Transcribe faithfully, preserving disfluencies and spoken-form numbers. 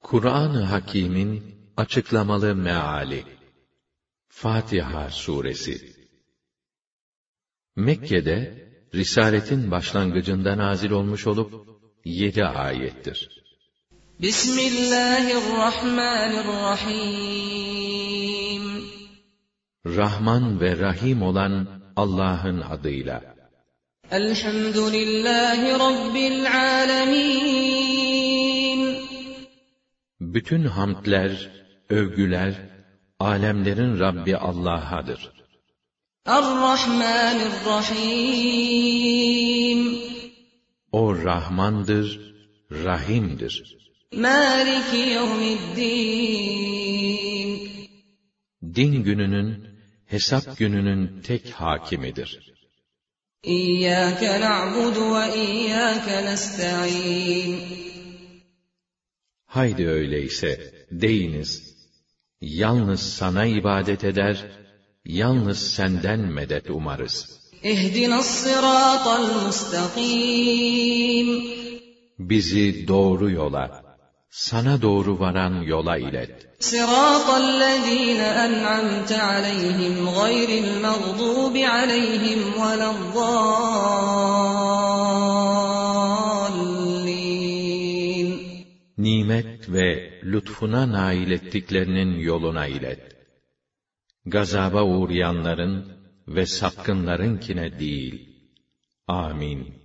Kur'an-ı Hakîm'in açıklamalı meali. Fatiha suresi. Mekke'de risaletin başlangıcında nazil olmuş olup yedi ayettir. Bismillahirrahmanirrahim. Rahman ve Rahim olan Allah'ın adıyla. Elhamdülillahi Rabbil âlemîn. Bütün hamdler, övgüler, alemlerin Rabbi Allah'adır. Er-Rahmanir-Rahim. O Rahmandır, Rahim'dir. Mâliki yevmiddin. Din gününün, hesap gününün tek hakimidir. İyyâke na'budu ve iyyâke nesta'in. Haydi öyleyse, deyiniz, yalnız sana ibadet eder, yalnız senden medet umarız. İhdina's-sırâtal mustakîm. Bizi doğru yola, sana doğru varan yola ilet. Sırâtallezîne en'amte aleyhim gayril mağdûbi aleyhim veleddâllîn. Nimet ve lütfuna nail ettiklerinin yoluna ilet. Gazaba uğrayanların ve sapkınlarınkine değil. Amin.